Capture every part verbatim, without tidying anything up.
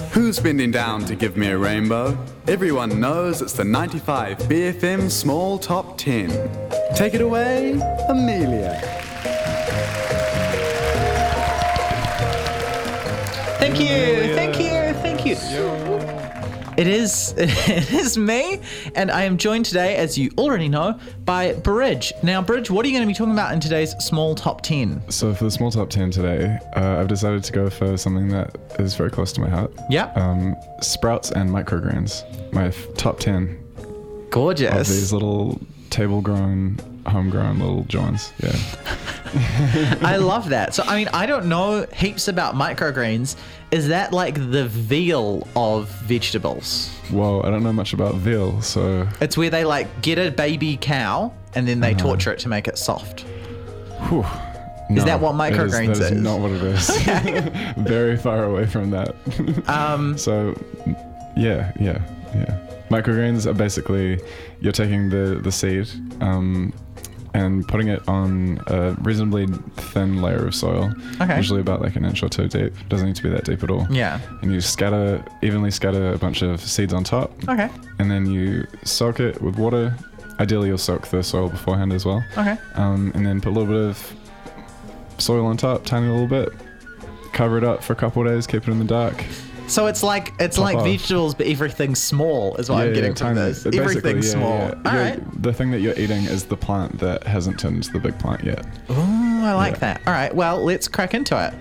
Who's bending down to give me a rainbow? Everyone knows it's the ninety-five B F M Small Top ten. Take it away, Amelia. Thank you, thank you, thank you. It is, it is me, and I am joined today, as you already know, by Bridge. Now, Bridge, what are you going to be talking about in today's Small Top ten? So for the Small Top ten today, uh, I've decided to go for something that is very close to my heart. Yeah. Um, sprouts and microgreens. My f- top ten Gorgeous. of these little table-grown, homegrown little joints. Yeah. I love that. So, I mean, I don't know heaps about microgreens. Is that like the veal of vegetables? Well, I don't know much about veal, so... It's where they like get a baby cow and then they uh-huh. torture it to make it soft. Whew. No, is that what microgreens is? That is, is? not what it is. Okay. Very far away from that. um, so, yeah, yeah, yeah. Microgreens are basically, you're taking the, the seed um, and putting it on a reasonably thin layer of soil, okay. usually about like an inch or two deep. Doesn't need to be that deep at all. Yeah. And you scatter, evenly scatter a bunch of seeds on top. Okay. And then you soak it with water. Ideally, you'll soak the soil beforehand as well. Okay. Um, and then put a little bit of soil on top, tiny little bit. Cover it up for a couple of days, keep it in the dark. So it's like it's Pop like off. vegetables, but everything's small is what yeah, I'm getting yeah, from tiny. this. Basically, Everything's yeah, small. Yeah. All You're- right. The thing that you're eating is the plant that hasn't turned into the big plant yet. Ooh, I like Yeah. that. All right, well, let's crack into it.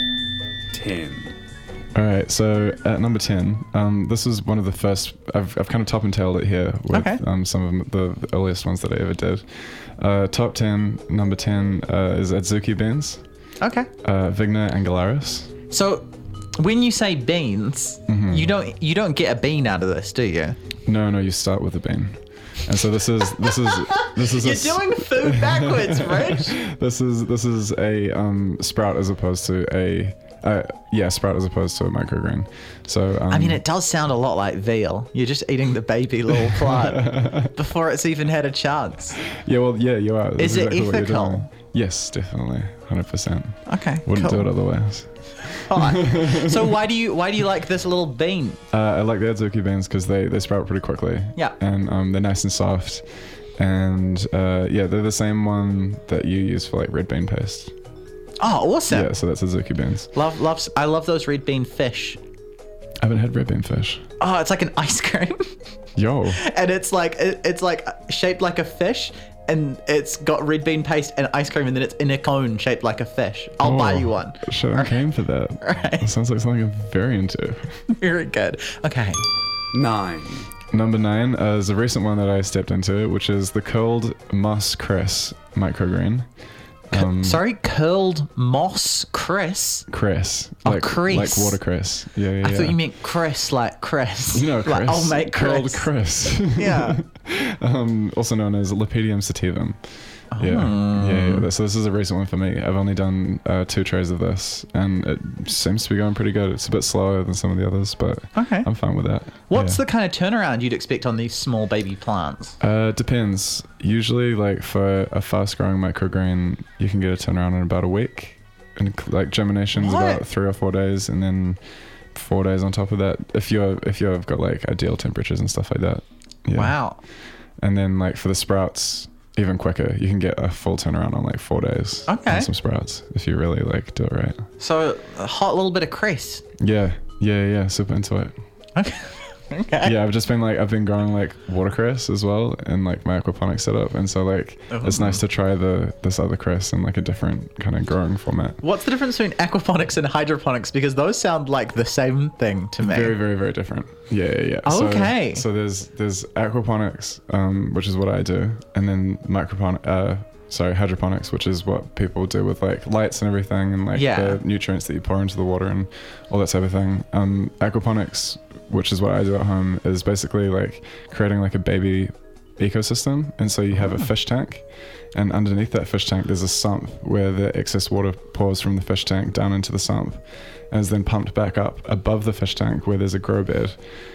ten. All right, so at number ten, um, this is one of the first, I've, I've kind of top and tailed it here with Okay. um, some of the earliest ones that I ever did. Uh, top ten, number ten uh, is Adzuki beans, Okay. uh, Vigna angularis. So when you say beans, Mm-hmm. you don't you don't get a bean out of this, do you? No, no, you start with a bean. And so this is, this is, this is, You're a, s- doing food backwards, Rich. this is, this is a um, sprout as opposed to a, uh, yeah, sprout as opposed to a microgreen. So, um, I mean, it does sound a lot like veal. You're just eating the baby little plant before it's even had a chance. yeah, well, yeah, you are. That's Is it exactly what you're ethical? doing. Yes, definitely. one hundred percent. Okay, Wouldn't cool. do it otherwise. All right. So why do you why do you like this little bean? Uh, I like the Adzuki beans because they, they sprout pretty quickly. Yeah. And um, they're nice and soft. And uh, yeah, they're the same one that you use for like red bean paste. Oh, awesome. Yeah, so that's Adzuki beans. Love loves I love those red bean fish. I haven't had red bean fish. Oh, it's like an ice cream. Yo. And it's like it, it's like shaped like a fish, and it's got red bean paste and ice cream, and then it's in a cone shaped like a fish. I'll buy Oh, you one. Should I came for that. Right. That sounds like something I'm very into. Very good. Okay. nine. Number nine uh, is a recent one that I stepped into, which is the curled moss cress microgreen. Um, Sorry, curled moss cress. cress. Oh, like, cress. Like watercress. Yeah, yeah, I yeah. thought you meant cress, like cress. You know, like cress. I'll make Curled cress. cress. Yeah. um, also known as Lepidum sativum. Yeah. Oh. yeah, yeah. So this is a recent one for me. I've only done uh, two trays of this, and it seems to be going pretty good. It's a bit slower than some of the others, but Okay. I'm fine with that. What's yeah. the kind of turnaround you'd expect on these small baby plants? Uh, depends. Usually, like for a fast-growing microgreen, you can get a turnaround in about a week, and like germination is What? about three or four days, and then four days on top of that. If you're if you've got like ideal temperatures and stuff like that. Yeah. Wow. And then like for the sprouts, even quicker. You can get a full turnaround on like four days. Okay. On some sprouts if you really like do it right. So a hot little bit of cress. Yeah, yeah, yeah. Super into it. Okay. Okay. Yeah, I've just been like I've been growing like watercress as well in like my aquaponics setup, and so like Oh. it's nice to try the this other cress in like a different kind of growing format. What's the difference between aquaponics and hydroponics? Because those sound like the same thing to me. Very, very, very different. Yeah, yeah, yeah. So- Okay. So, there's there's aquaponics, um, which is what I do, and then microponic, uh, sorry, hydroponics, which is what people do with like lights and everything, and like Yeah. the nutrients that you pour into the water and all that type of thing. Um, aquaponics, which is what I do at home, is basically like creating like a baby ecosystem, and so you have a fish tank, and underneath that fish tank there's a sump where the excess water pours from the fish tank down into the sump and is then pumped back up above the fish tank where there's a grow bed.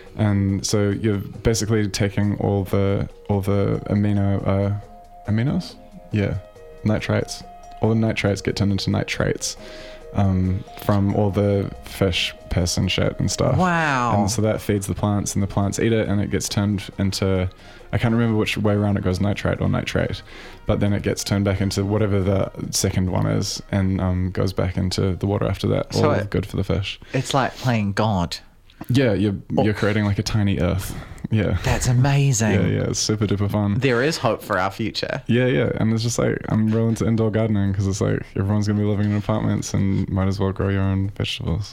And so you're basically taking all the all the amino uh aminos yeah nitrates all the nitrates get turned into nitrates, um, from all the fish piss and shit and stuff. Wow. And so that feeds the plants, and the plants eat it, and it gets turned into, I can't remember which way around it goes, nitrate or nitrate, but then it gets turned back into whatever the second one is, and um, goes back into the water after that. So all it- good for the fish. It's like playing God. Yeah, you're you're creating like a tiny Earth. Yeah. That's amazing. Yeah, yeah, it's super duper fun. There is hope for our future. Yeah, yeah, and it's just like I'm real into indoor gardening because it's like everyone's gonna be living in apartments and might as well grow your own vegetables.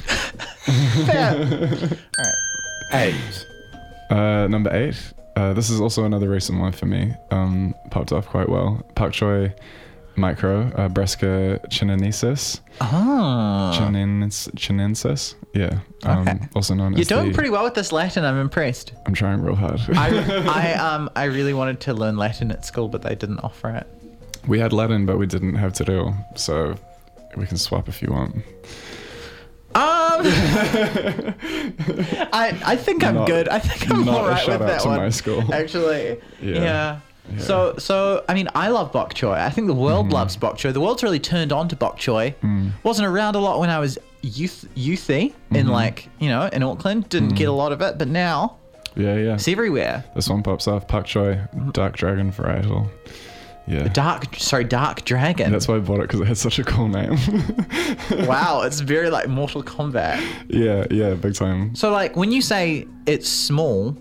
Fair. Eight. Uh, number eight. Uh, this is also another recent one for me. Um, popped off quite well. Pak choi micro, uh, Brassica chinensis. Oh. Chinensis. Chinensis. Yeah. Um, Okay. Also known You're as doing the, pretty well with this Latin. I'm impressed. I'm trying real hard. I, I um I really wanted to learn Latin at school, but they didn't offer it. We had Latin, but we didn't have te reo, so we can swap if you want. Um, I I think I'm Not- good. I think I'm not a all right shout with out that to one. my school. Actually, Yeah. yeah. Yeah. So so I mean I love bok choy. I think the world Mm-hmm. loves bok choy. The world's really turned on to bok choy. Mm. Wasn't around a lot when I was youth youthy in Mm-hmm. like you know in Auckland. Didn't get a lot of it, but now Yeah, yeah. it's everywhere. This one pops off. Pak choi, dark dragon varietal. Yeah. Dark sorry dark dragon. That's why I bought it, because it had such a cool name. Wow, it's very like Mortal Kombat. yeah, yeah, big time. So like when you say it's small,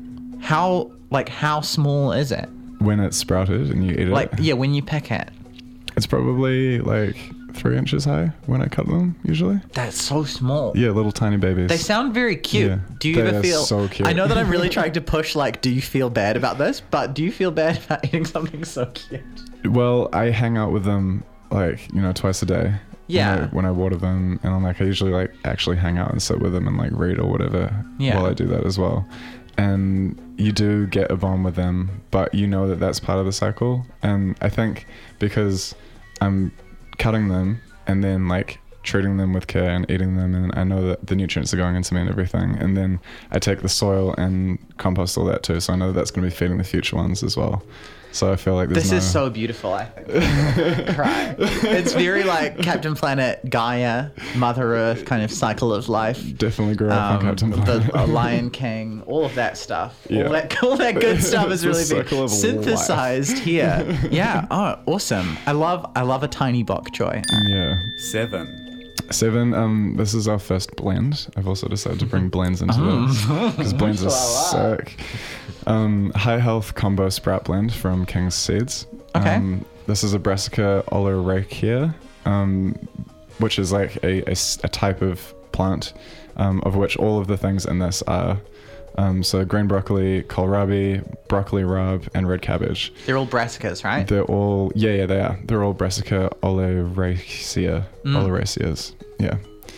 how like how small is it? When it's sprouted and you eat it, Like yeah, when you pick it. it's probably like three inches high when I cut them, usually. That's so small. Yeah, little tiny babies. They sound very cute. Yeah, Do you they ever are feel so cute. I know that I'm really trying to push like do you feel bad about this, but do you feel bad about eating something so cute? Well, I hang out with them like, you know, twice a day. Yeah. When I, when I water them, and I'm like, I usually like actually hang out and sit with them and like read or whatever Yeah. while I do that as well. And you do get a bond with them, but you know that that's part of the cycle. And I think because I'm cutting them and then like treating them with care and eating them, and I know that the nutrients are going into me and everything, and then I take the soil and compost all that too, so I know that that's going to be feeding the future ones as well. So I feel like there's This no... is so beautiful, I think. Cry. It's very like Captain Planet, Gaia, Mother Earth kind of cycle of life. Definitely grew up on Um, Captain Planet. the uh, Lion King, all of that stuff. Yeah. All that all that good stuff is The really circle being of synthesized here. Yeah. Oh, awesome. I love I love a tiny bok choy. Yeah. Seven. Seven, um, this is our first blend. I've also decided to bring blends into this because blends are sick. Um, high health combo sprout blend from King's Seeds. Okay. Um, this is a Brassica oleracea, um, which is like a, a s- a type of plant, um, of which all of the things in this are. Um, so green broccoli, kohlrabi, broccoli rub, and red cabbage. They're all brassicas, right? They're all, yeah, yeah, they are. They're all Brassica oleracea, Mm. oleraceas. Yeah.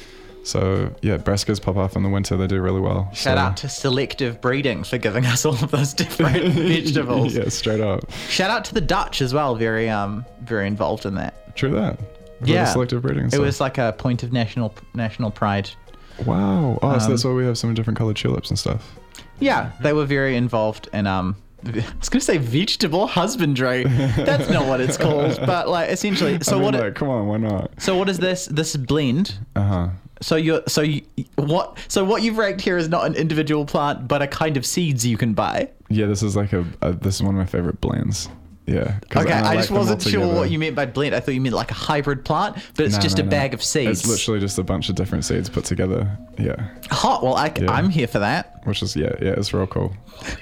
So, yeah, brassicas pop off in the winter. They do really well. Shout so, out to selective breeding for giving us all of those different vegetables. Yeah, straight up. Shout out to the Dutch as well, very um very involved in that. True that. With Yeah. the selective breeding and It stuff. was like a point of national national pride. Wow. Oh, so Um, that's why we have some different colored tulips and stuff. Yeah, they were very involved in um I was going to say vegetable husbandry. That's not what it's called, but like essentially so I mean, what like, it, come on, why not? so what is this this blend? Uh-huh. So you're so you, what so what you've ranked here is not an individual plant but a kind of seeds you can buy. Yeah, this is like a, a this is one of my favorite blends. Yeah. 'cause- Okay, and I, like just them all wasn't sure together. what you meant by blend. I thought you meant like a hybrid plant, but it's No, just no, a no. bag of seeds. It's literally just a bunch of different seeds put together. Yeah. Hot. Well, I, Yeah. I'm here for that. Which is, yeah, yeah, it's real cool.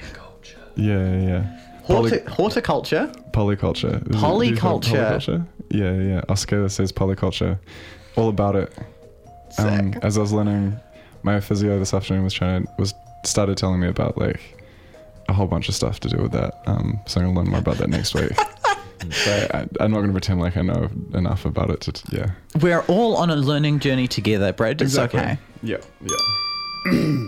Yeah, yeah, yeah. Horti- horticulture. Polyculture. Is it- do you call it Polyculture. Polyculture? Yeah, yeah. Oscar says polyculture. All about it. Um, Sick. as I was learning, my physio this afternoon was trying to, was started telling me about like a whole bunch of stuff to do with that. Um, so I'm gonna learn more about that next week. But I, I'm not gonna pretend like I know enough about it. To, yeah. We're all on a learning journey together, Brad. It's Exactly. okay. Yeah, yeah.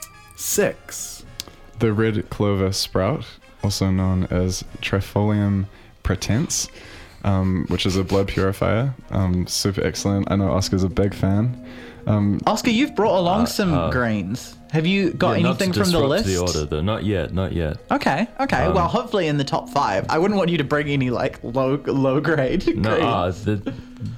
Six. The red clover sprout, also known as Trifolium pratense, um, which is a blood purifier. Um, super excellent. I know Oscar's a big fan. Um, Oscar, you've brought along Uh, some uh, greens. Have you got Yeah, not anything to from the disrupt list? the order, though. Not yet, not yet. Okay, okay. Um, well, hopefully in the top five. I wouldn't want you to bring any like low low grade. No, green. ah, the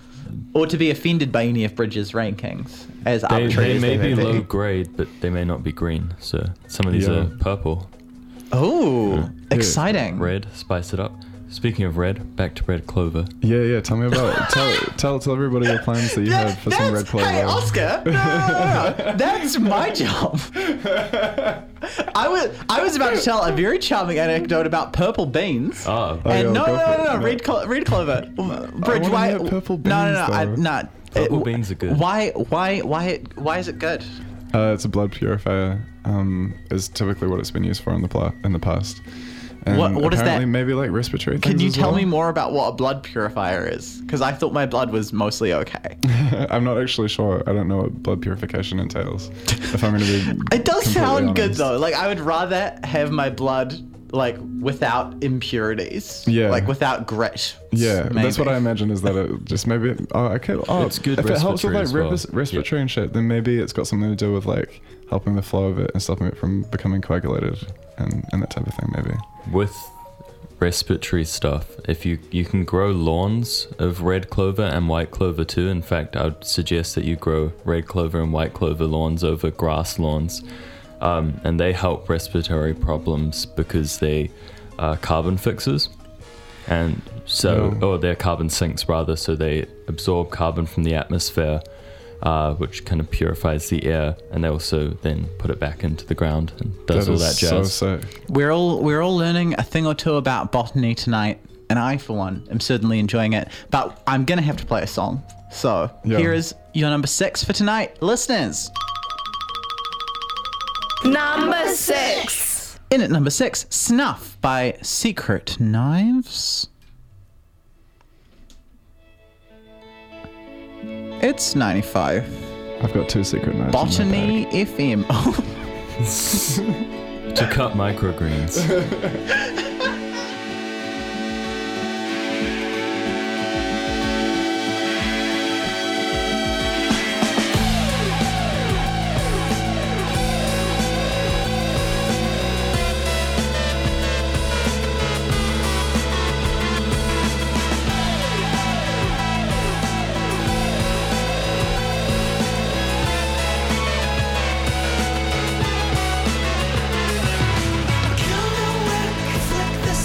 or to be offended by any of Bridges' rankings, as They, arbitrary they as may they be may low grade, but they may not be green. So some of these Yeah. are purple, Oh, exciting! red, spice it up. Speaking of red, back to red clover. Yeah, yeah. Tell me about tell tell tell everybody your plans that you That- have for some red that's- clover. Hey, Oscar! No, no, no, no. That's my job. I was I was about to tell a very charming anecdote about purple beans. Oh, Oh, and yeah, no, go no, for no, it. no, No. red, clo- red clover. Bridge, wanna why? hear purple no, no, no, beans, I, though. not. Purple it- beans are good. Why, why, why, why is it good? Uh, it's a blood purifier. Um, is typically what it's been used for in the pla- in the past. And What- what is that? apparently maybe like respiratory things Can you as tell well. me more about what a blood purifier is? Because I thought my blood was mostly okay. I'm not actually sure. I don't know what blood purification entails. If I'm going to be It does completely sound good honest. though. Like I would rather have my blood like without impurities. Yeah. Like without grit. Yeah, that's what maybe. I imagine is that it just maybe. Oh, okay. Oh, It's good if it helps with respiratory like as well. res- respiratory and shit, then maybe it's got something to do with like helping the flow of it and stopping it from becoming coagulated and, and that type of thing. Maybe. With respiratory stuff, if you you can grow lawns of red clover and white clover too. In fact, I would suggest that you grow red clover and white clover lawns over grass lawns, um, and they help respiratory problems because they are carbon fixers, and so Oh. or they're carbon sinks rather. So they absorb carbon from the atmosphere, uh, which kind of purifies the air, and they also then put it back into the ground and does That all is that jazz. so sick. We're all we're all learning a thing or two about botany tonight, and I for one am certainly enjoying it. But I'm gonna have to play a song. So Yeah. here is your number six for tonight, listeners. Number six. In at number six, Snuff by Secret Knives. It's ninety-five. I've got two secret knives. in my Botany bag. F M. Oh, To cut microgreens. Flick the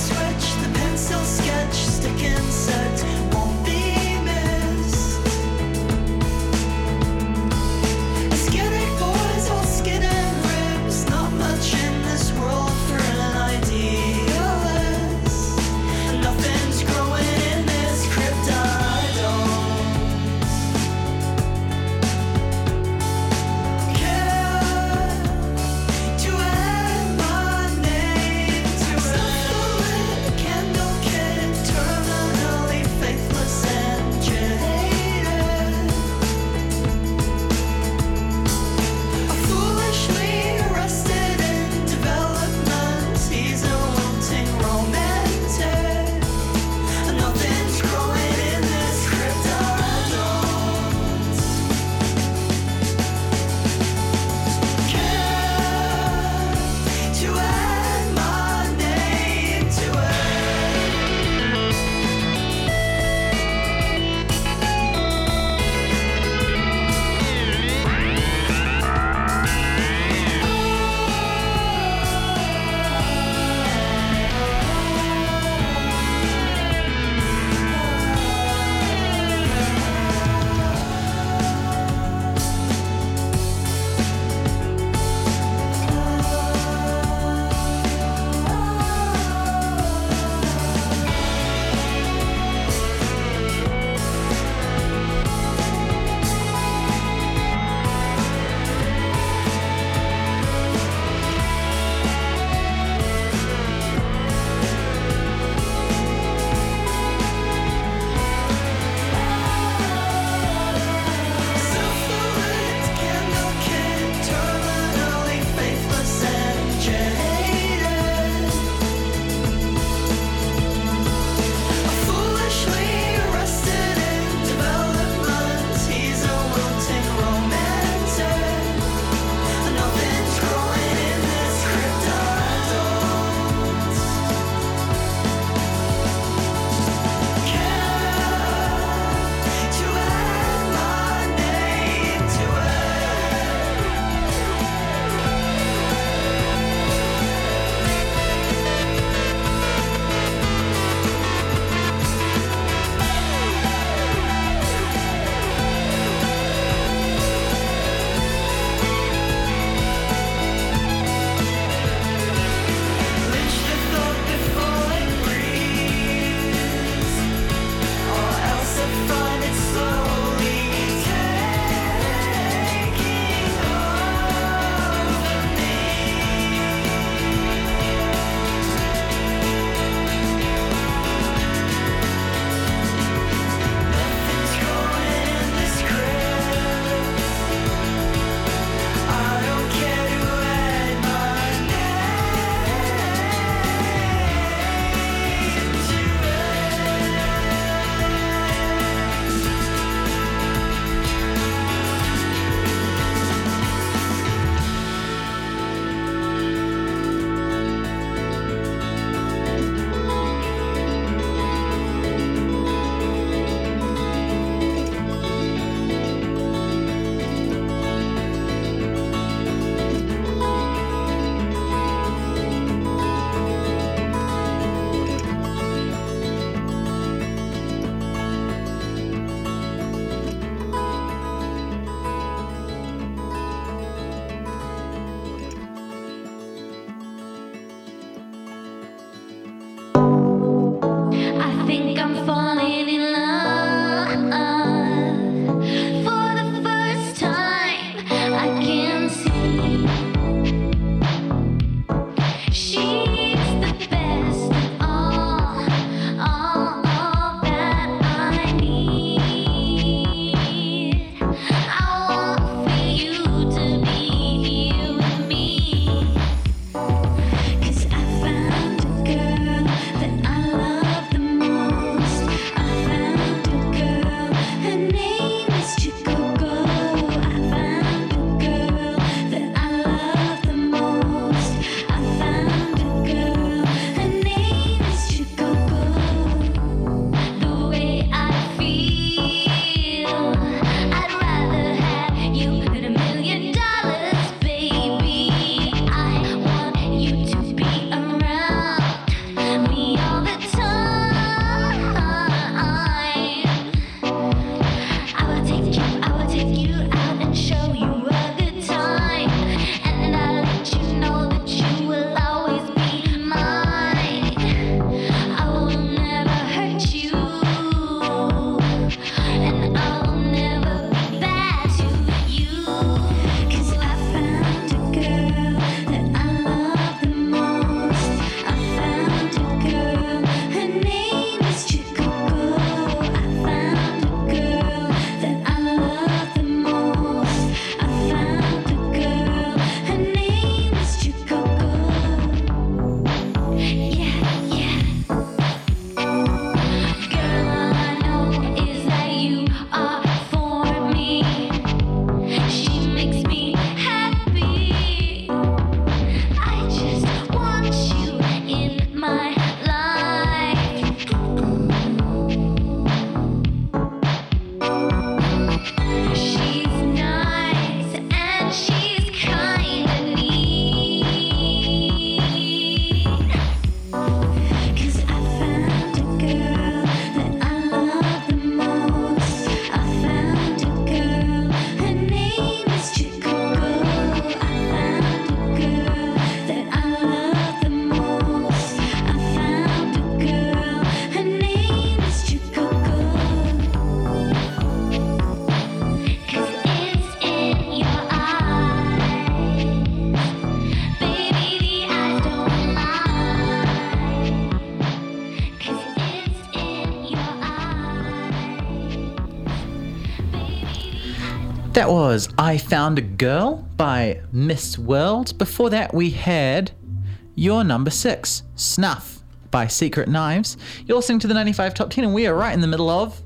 That was I Found a Girl by Miss World. Before that, we had your number six, Snuff by Secret Knives. You're listening to the ninety-five Top ten, and we are right in the middle of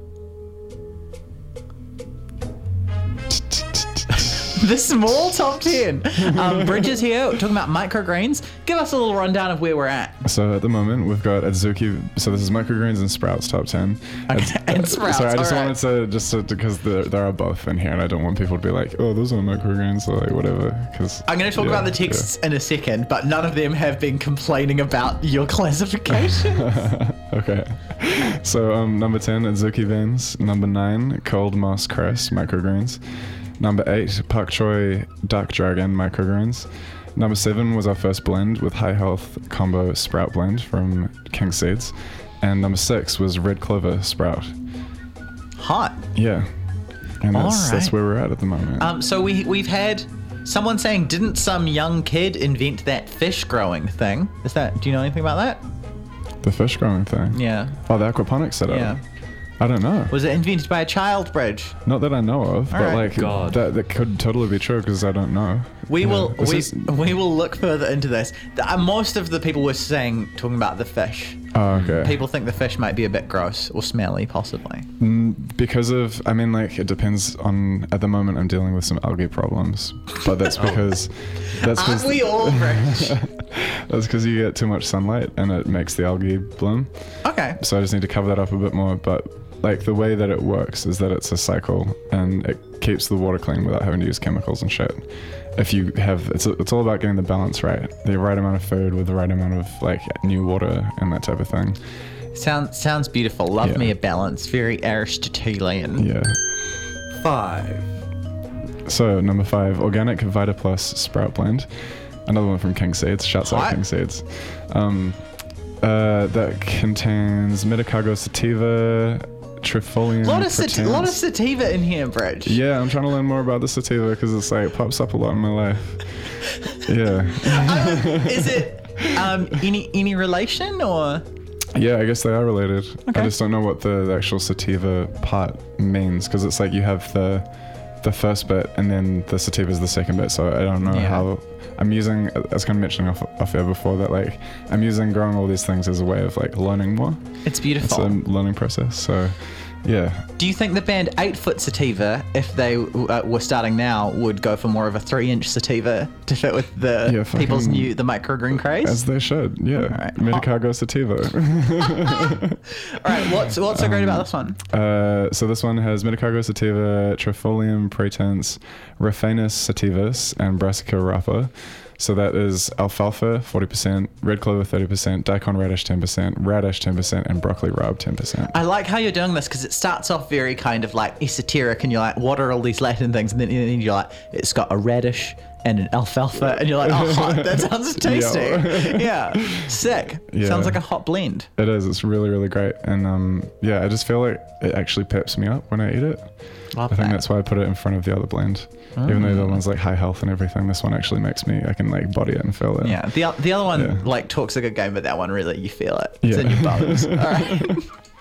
the small top ten. Um, Bridges here talking about microgreens. Give us a little rundown of where we're at. So at the moment we've got Adzuki. So this is microgreens and sprouts top ten. Okay, Adz- and sprouts. Sorry, I just all right. wanted to just to, because there, there are both in here, and I don't want people to be like, oh, those are microgreens or like whatever. Because I'm going to talk yeah, about the texts in a second, but none of them have been complaining about your classification. Yeah. Okay. So um, number ten, Adzuki veins. Number nine, cold moss cress microgreens. Number eight, pak choi duck dragon microgreens. Number seven was our first blend with high health combo sprout blend from King Seeds. And number six was red clover sprout. Hot. Yeah. And that's, All that's right. where we're at at the moment. Um, so we we've had someone saying, didn't some young kid invent that fish growing thing? Is that? Do you know anything about that? The fish growing thing. Yeah. Oh, the aquaponics setup. Yeah. I don't know. Was it invented by a child, Bridge? Not that I know of, All but right. like God. that that could totally be true because I don't know. We Yeah. will This we, is- we will look further into this. The, uh, most of the people were saying talking about the fish. Oh, okay. People think the fish might be a bit gross or smelly, possibly. Mm, because of, I mean, like it depends on. At the moment, I'm dealing with some algae problems, but that's because that's Aren't because we all, Bridge? that's because you get too much sunlight and it makes the algae bloom. Okay. So I just need to cover that up a bit more. But like the way that it works is that it's a cycle and it keeps the water clean without having to use chemicals and shit. If you have, it's it's all about getting the balance right, the right amount of food with the right amount of like new water and that type of thing. Sounds sounds beautiful. Love Yeah. me a balance. Very Aristotelian. Yeah. Five. So number five, organic Vita Plus Sprout Blend, another one from King Seeds. Shouts out Hot. King Seeds. Um, uh, that contains Medicago sativa, Trifolium. A lot of sat- Pretens. lot of sativa in here, Bridge. Yeah, I'm trying to learn more about the sativa because it's like it pops up a lot in my life. Yeah. Is it um, any any relation or? Yeah, I guess they are related. Okay. I just don't know what the, the actual sativa part means because it's like you have the the first bit and then the sativa is the second bit. So I don't know Yeah. how. I'm using, I was kind of mentioning off, off air before that like I'm using growing all these things as a way of like learning more. It's It's beautiful. a learning process. So yeah. Do you think the band Eight Foot Sativa, if they uh, were starting now, would go for more of a three-inch sativa to fit with the Yeah, people's fucking- new the microgreen craze? As they should. Yeah. Alright. Medicago sativa. All right, what's what's so great about this one? Uh, so this one has Medicago sativa, Trifolium pratense, Raphanus sativus, and Brassica rapa. So that is alfalfa forty percent, red clover thirty percent, daikon radish ten percent, radish ten percent, and broccoli rub ten percent. I like how you're doing this because it starts off very kind of like esoteric, and you're like, what are all these Latin things? And then, and then you're like, it's got a radish and an alfalfa, and you're like, oh, hot, that sounds tasty. Yeah, sick. Yeah. Sounds like a hot blend. It is. It's really, really great. And um, yeah, I just feel like it actually peps me up when I eat it. Love I think that. that's why I put it in front of the other blend. Even though the other one's like high health and everything, this one actually makes me, I can like body it and feel it. Yeah, the o- the other one Yeah. like talks a good game, but that one really you feel it. It's Yeah. in your bones. All right.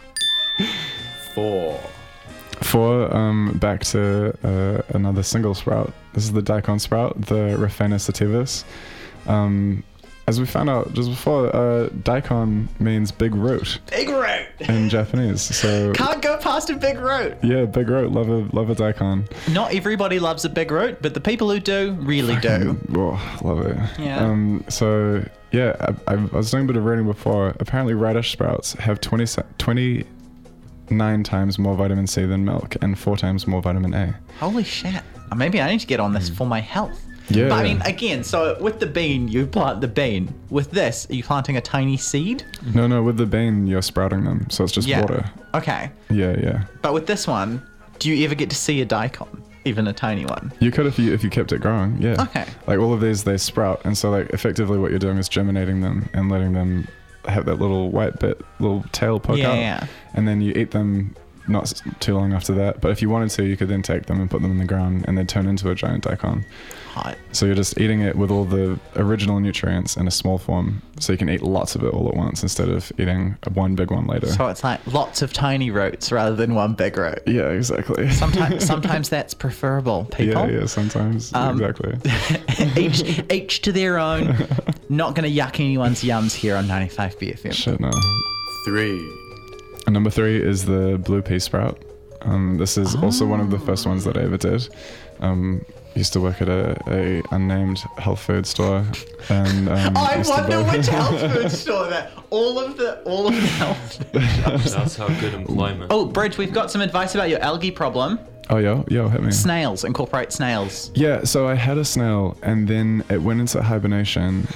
Four. Four, um, back to uh, another single sprout. This is the daikon sprout, the Raphanus sativus. Um, as we found out just before, uh, daikon means big root Big root. in Japanese. So Can't go past a big root. yeah, big root. Love a love a daikon. Not everybody loves a big root, but the people who do really do. Oh, love it. Yeah. Um, so yeah, I, I was doing a bit of reading before. Apparently, radish sprouts have twenty, twenty-nine times more vitamin C than milk and four times more vitamin A. Holy shit. Uh, Maybe I need to get on this for my health. Yeah. But I mean, again, so with the bean, you plant the bean. With this, are you planting a tiny seed? No, no, with the bean, you're sprouting them, so it's just Yeah. water. Okay. Yeah, yeah. But with this one, do you ever get to see a daikon? Even a tiny one? You could if you if you kept it growing, yeah. Okay. Like all of these, they sprout, and so like effectively, what you're doing is germinating them and letting them have that little white bit, little tail poke Yeah, out, yeah. and then you eat them not s- too long after that. But if you wanted to, you could then take them and put them in the ground and they'd turn into a giant daikon. Hot. So you're just eating it with all the original nutrients in a small form, so you can eat lots of it all at once instead of eating one big one later. So it's like lots of tiny roots rather than one big root. Yeah, exactly. Sometimes, sometimes that's preferable, people. Yeah, yeah, sometimes. Um, exactly. each, each to their own. Not going to yuck anyone's yums here on ninety-five B F M. Shit, no. Three. And number three is the blue pea sprout. Um, this is also one of the first ones that I ever did. Um, used to work at a, a unnamed health food store, and um, I used to wonder buy- which health food store that all of the all of the health food shops. That's how good employment. Oh, Bridge, we've got some advice about your algae problem. Oh, yo, yo, hit me. Snails, incorporate snails. Yeah, so I had a snail, and then it went into hibernation.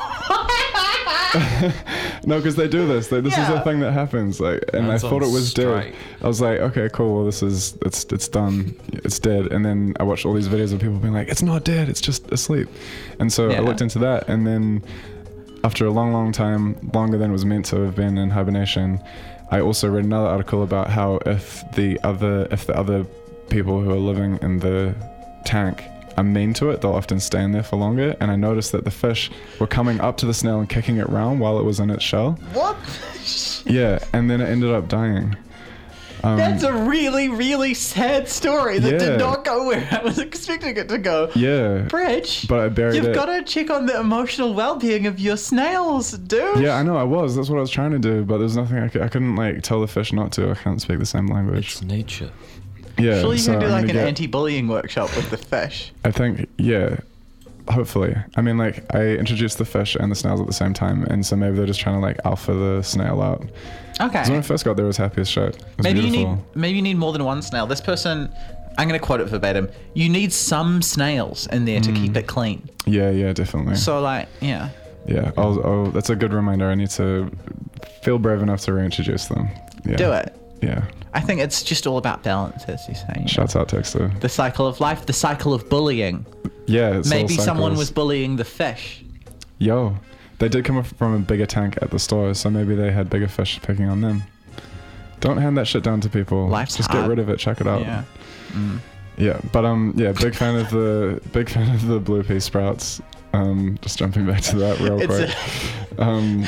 No, because they do this. They, this is Yeah. a thing that happens. Like, and That's I thought on it was strike. dead. I was like, okay, cool. Well, this is it's it's done. It's dead. And then I watched all these videos of people being like, it's not dead. It's just asleep. And so Yeah. I looked into that, and then after a long, long time, longer than it was meant to have been in hibernation, I also read another article about how if the other if the other people who are living in the tank are mean to it, they'll often stay in there for longer. And I noticed that the fish were coming up to the snail and kicking it round while it was in its shell. What? Yeah, and then it ended up dying. Um, That's a really, really sad story that Yeah. did not go where I was expecting it to go. yeah. Bridge, But I buried you've it. got to check on the emotional well-being of your snails, dude. Yeah, I know, I was. That's what I was trying to do, but there's nothing I could, I couldn't like tell the fish not to. I can't speak the same language. It's nature. Yeah, Surely you so can do I'm like gonna an get- anti-bullying workshop with the fish. I think, yeah, hopefully. I mean, like, I introduced the fish and the snails at the same time, and so maybe they're just trying to like alpha the snail out. Because when I Okay. first got there, it was happy as shit. It was Maybe you beautiful. need maybe you need more than one snail. This person, I'm going to quote it verbatim. You need some snails in there to Mm. keep it clean. Yeah, yeah, definitely. So like, yeah. yeah, I'll, I'll, that's a good reminder. I need to feel brave enough to reintroduce them. Yeah. Do it. Yeah. I think it's just all about balance, as you say. you know. Shouts out, Texter. The cycle of life, the cycle of bullying. Yeah, it's all Maybe someone cycles. was bullying the fish. Yo, they did come from a bigger tank at the store, so maybe they had bigger fish picking on them. Don't hand that shit down to people. Life's Just hard. get rid of it. Check it out. Yeah. Yeah, but um, yeah, big fan of the big fan of the blue pea sprouts. Um, just jumping back to that real It's quick. Um,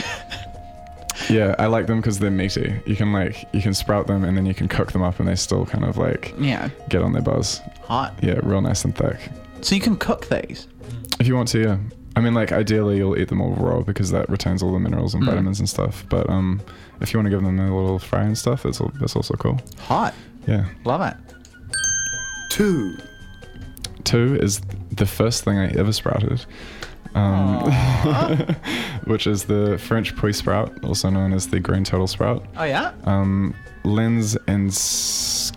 yeah, I like them because they're meaty. You can like you can sprout them and then you can cook them up and they still kind of like Yeah. get on their buzz. Hot. Yeah, real nice and thick. So you can cook these. If you want to, yeah. I mean, like ideally you'll eat them all raw because that retains all the minerals and Mm. vitamins and stuff. But um, if you want to give them a little fry and stuff, it's al- that's also cool. Hot. Yeah. Love it. Two. Two is the first thing I ever sprouted, um, which is the French pea sprout, also known as the green turtle sprout. Oh yeah. Um, Lens ens-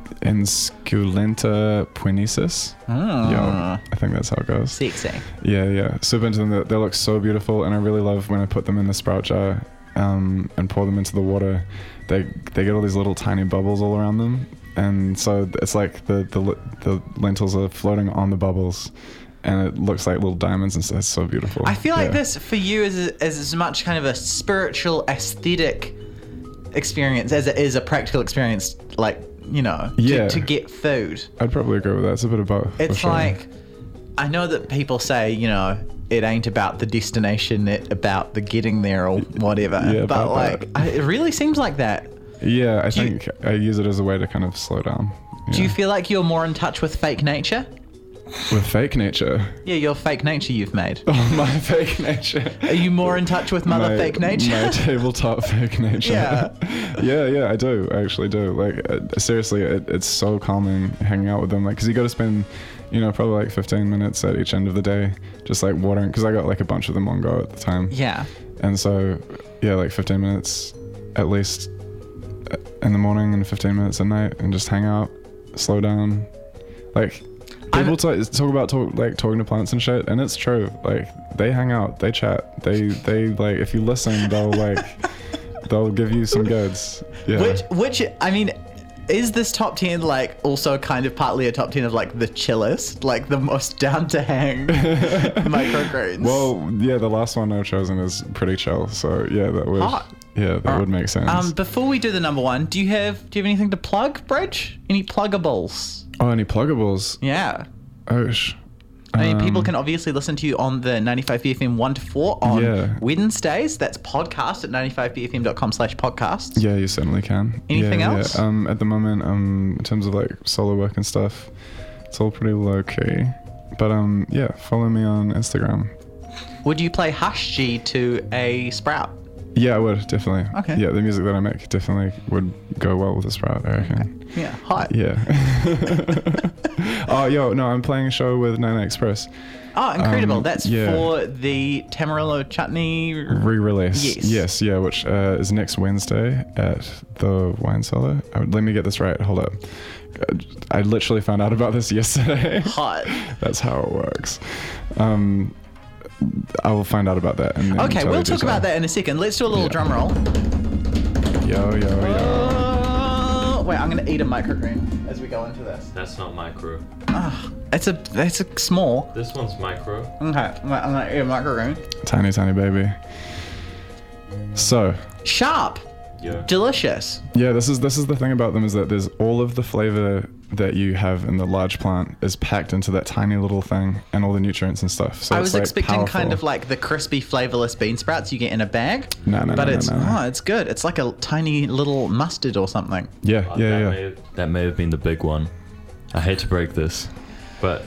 Ensculenta puensis. Mm. Yo, I think that's how it goes. Sexy. Yeah, yeah. Super into them. They, they look so beautiful, and I really love when I put them in the sprout jar um, and pour them into the water. They they get all these little tiny bubbles all around them, and so it's like the the the lentils are floating on the bubbles, and it looks like little diamonds, and so it's so beautiful. I feel like Yeah. this for you is, is as much kind of a spiritual aesthetic experience as it is a practical experience, like, you know, to, Yeah. to get food. I'd probably agree with that. It's a bit of both. for It's sure. like, I know that people say, you know, it ain't about the destination, it about the getting there or whatever. Yeah, but about like, that. I, it really seems like that. Yeah, I Do you- think I use it as a way to kind of slow down. Do you Yeah. feel like you're more in touch with fake nature? With fake nature? Yeah, your fake nature you've made. Oh, my fake nature. Are you more in touch with mother my, fake nature? My tabletop fake nature. Yeah. yeah, yeah, I do. I actually do. Like, uh, seriously, it, it's so calming hanging out with them. Like, because you got to spend, you know, probably like fifteen minutes at each end of the day, just like watering. Because I got like a bunch of them on go at the time. Yeah. And so, yeah, like fifteen minutes at least uh, in the morning and fifteen minutes at night, and just hang out, slow down. Like, people talk, talk about talk, like talking to plants and shit, and it's true. Like, they hang out, they chat, they they like if you listen, they'll like they'll give you some goods. Yeah. Which, which, I mean, is this top ten like also kind of partly a top ten of like the chillest, like the most down to hang microgreens? Well, yeah, the last one I've chosen is pretty chill. So yeah, that was Hot. Yeah, that would make sense. Um, before we do the number one, do you have do you have anything to plug, Bridge? Any pluggables? oh, any pluggables? Yeah. Oh, sh- I mean, um, people can obviously listen to you on the ninety-five B F M one to four on Yeah. Wednesdays. That's podcast at ninety-five b f m dot com slash podcasts. Yeah, you certainly can. Anything yeah, else? Yeah. Um, at the moment, um, in terms of like solo work and stuff, it's all pretty low key. But um, yeah, follow me on Instagram. Would you play Hush G to a Sprout? Yeah, I would definitely. Okay. Yeah, the music that I make definitely would go well with a Sprout, I reckon. Yeah, hot. Yeah. oh, yo, no, I'm playing a show with Nana Express. Oh, incredible. Um, That's yeah. for the Tamarillo Chutney. Re-release. Yes. Yes, yeah, which uh, is next Wednesday at the Wine Cellar. I would, let me get this right. Hold up. I literally found out about this yesterday. Hot. That's how it works. Um, I will find out about that. And then Okay, tell we'll you talk detail. about that in a second. Let's do a little Yeah. drum roll. Yo, yo, yo. Oh, wait, I'm going to eat a microgreen as we go into this. That's not micro. It's a, it's a small. This one's micro. Okay, I'm going to eat a microgreen. Tiny, tiny baby. So, Sharp. Yeah. Delicious. yeah, this is this is the thing about them is that there's all of the flavor that you have in the large plant is packed into that tiny little thing and all the nutrients and stuff. So I it's, was like, expecting kind powerful. of like the crispy, flavorless bean sprouts you get in a bag. No, no, but no, no, it's no, no. oh, it's good. It's like a tiny little mustard or something. Yeah, Uh, yeah, that yeah. May have, that may have been the big one. I hate to break this, but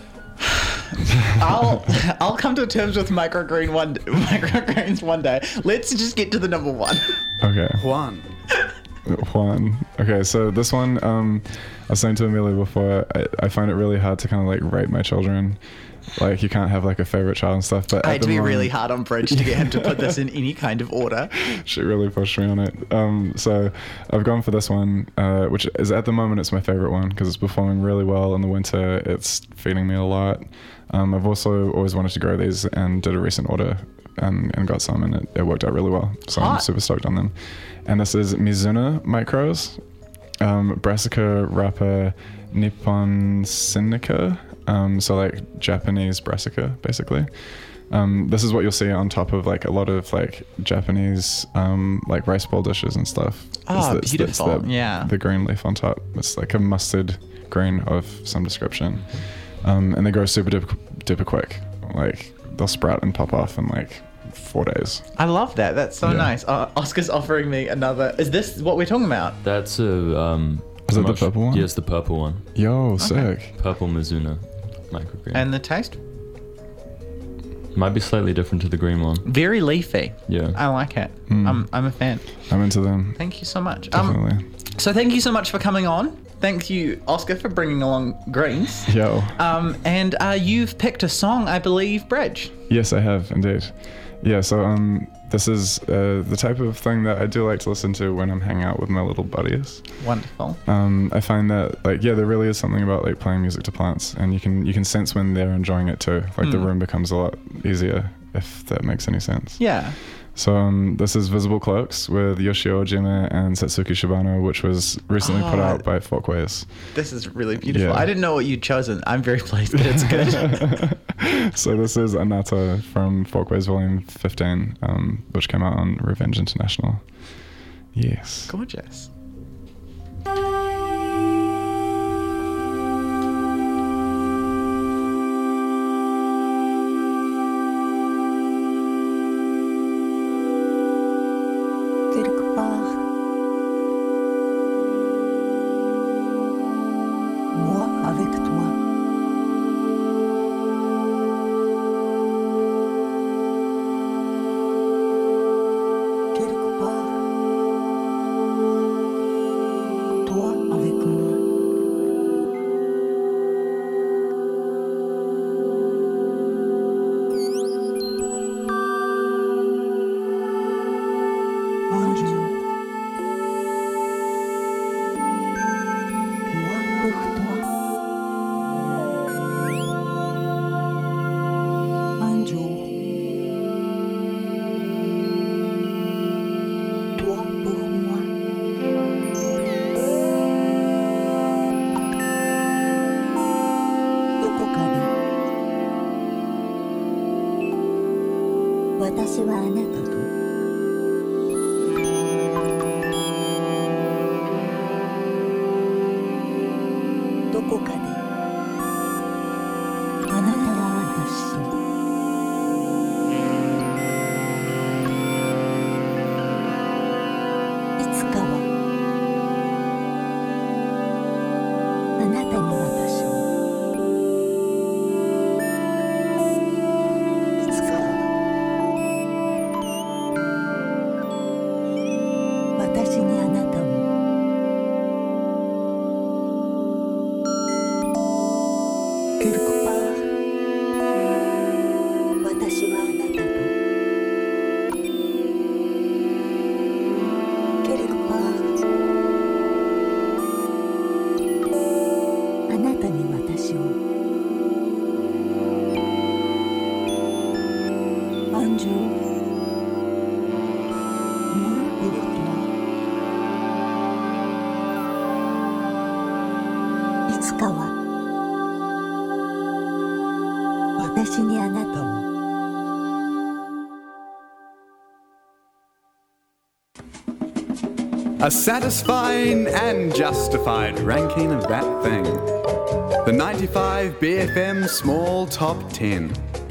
I'll I'll come to terms with microgreen one microgreens one day. Let's just get to the number one. Okay. One. Juan. Okay, so this one, um, I was saying to Amelia before, I, I find it really hard to kind of like rate my children. Like, you can't have like a favorite child and stuff. But I at had to the be moment- really hard on Bridge to get him to put this in any kind of order. She really pushed me on it. Um, so I've gone for this one, uh, which is at the moment it's my favorite one because it's performing really well in the winter. It's feeding me a lot. Um, I've also always wanted to grow these and did a recent order and, and got some, and it, it worked out really well. So I'm Hot. super stoked on them. And this is Mizuna Micros, um, Brassica rapa Nippon Sinica. Um, so like Japanese brassica, basically. Um, this is what you'll see on top of like a lot of like Japanese um, like rice bowl dishes and stuff. Oh, It's the- it's beautiful. the- Yeah. The green leaf on top. It's like a mustard green of some description. Um, and they grow super duper, duper quick. Like they'll sprout and pop off in like four days. I love that. That's so Yeah. nice. Uh, Oscar's offering me another. Is this what we're talking about? that's a um. Is it I'm the not su- purple one? Yes, the purple one. Yo, sick. Purple Mizuna microgreen. And the taste? Might be slightly different to the green one. Very leafy. Yeah. I like it. Mm. I'm, I'm a fan. I'm into them. Thank you so much. Um, Definitely. so thank you so much for coming on. Thank you, Oscar, for bringing along greens. Yo. Um, and uh, you've picked a song, I believe, Bridge. Yes, I have indeed. Yeah, so um, this is uh, the type of thing that I do like to listen to when I'm hanging out with my little buddies. Wonderful. Um, I find that like yeah, there really is something about like playing music to plants, and you can you can sense when they're enjoying it too. Like the Mm. room becomes a lot easier if that makes any sense. Yeah. So um, this is Visible Cloaks with Yoshio Ojima and Satsuki Shibano, which was recently put Oh. out by Folkways. This is really beautiful. Yeah. I didn't know what you'd chosen. I'm very pleased that it's good. So this is Anata from Folkways Volume fifteen, um, which came out on Revenge International. Yes. Gorgeous. Quelque part, moi avec toi. Quelque part, toi avec moi. Un jour, moi pour toi. Un jour, toi pour moi. Yokokade. 私はあなたとまんじゅうムーブフトはいつかは私にあなたを A satisfying and justified ranking of that thing. The ninety-five B F M Small Top ten.